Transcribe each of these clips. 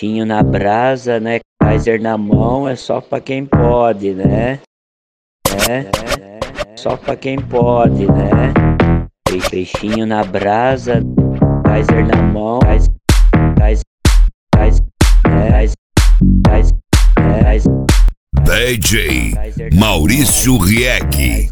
Peixinho na brasa, né? Kaiser na mão é só pra quem pode, né? Só pra quem pode, né? Peixinho na brasa, Kaiser na mão, DJ Maurício Rieck.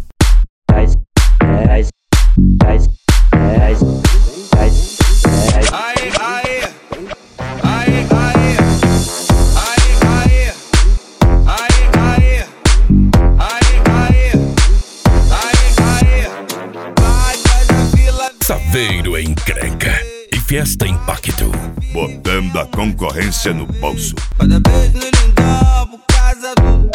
Saveiro encrenca e festa impacto, botando a concorrência no bolso. Cada beijo no lindão, por casa do...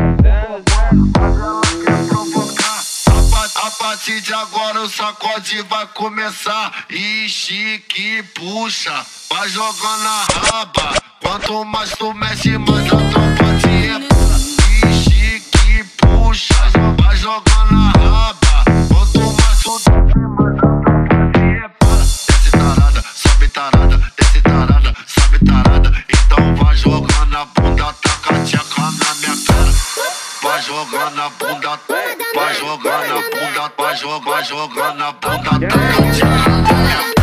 A partir de agora o sacode vai começar. Ixi, que puxa, vai jogando na raba. Quanto mais tu mexe, mais a tropa te repula. Ixi, que puxa, vai jogando na raba. Quanto mais tu desce tarada, sobe tarada, desce tarada, sobe tarada. Então vai jogando a bunda, taca a tcheca na minha cara. Vai jogando a bunda, vai jogando a bunda, vai jogando a bunda, taca a tcheca na minha cara.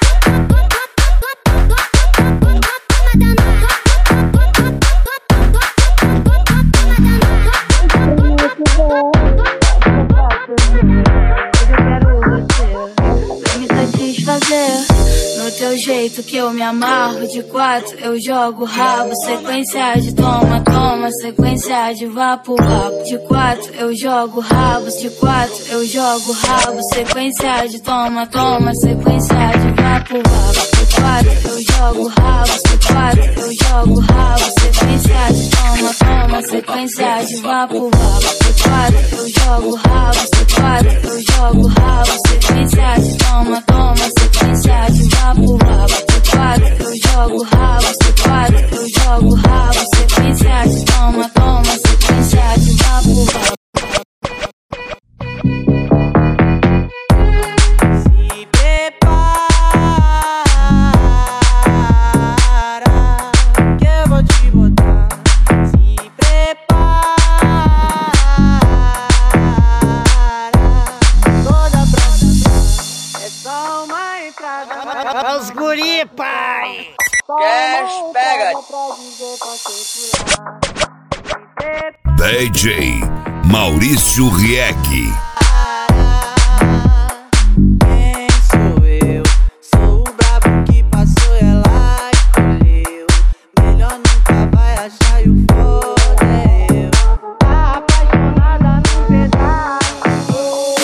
No teu jeito que eu me amarro, de quatro eu jogo rabo, sequência de toma, toma, sequência de vá pro rabo. De quatro eu jogo rabo, de quatro eu jogo rabo, sequência de toma, toma, sequência de vá pro rabo. De quatro eu jogo rabo, de quatro eu jogo rabo, sequência de toma, toma, sequência de vá pro rabo. De quatro eu jogo rabo, de quatro eu jogo rabo, sequência de toma, toma, sequência de vá pro rabo. De quatro eu jogo rabo, de quatro eu jogo rabo, sequência de toma, toma, sequência de vá pro rabo. Se prepara que eu vou te botar. Se prepara, toda pronta, é só uma entrada. Os guri, pai! Cash, pega! DJ Maurício Rieck. Quem sou eu? Sou o brabo que passou, ela escolheu. Melhor nunca vai achar e o foda é eu. Tá apaixonada no pedaço.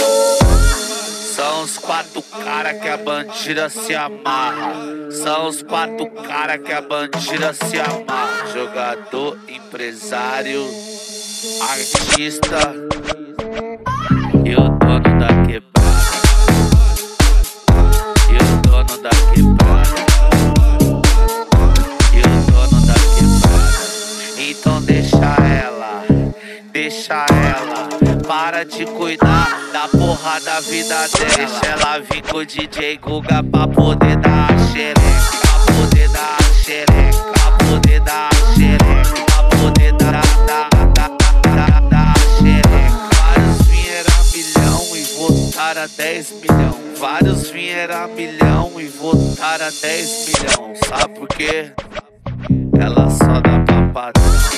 São os quatro cara que a bandida se amarra. São os quatro cara que a bandida se amarra. Jogador, empresário, artista e o dono da quebrada. E o dono da quebrada. E o dono da quebrada. Então deixa ela. Para de cuidar da porra da vida dela. Deixa ela vir com o DJ Guga pra poder dar a xereca. Pra poder dar a xereca. Pra poder dar a xereca. Pra poder dar a xereca. Vários vieram a milhão e votaram a 10 milhão. Vários vieram a milhão e votaram a 10 milhão. Sabe por quê? Ela só dá pra padrão.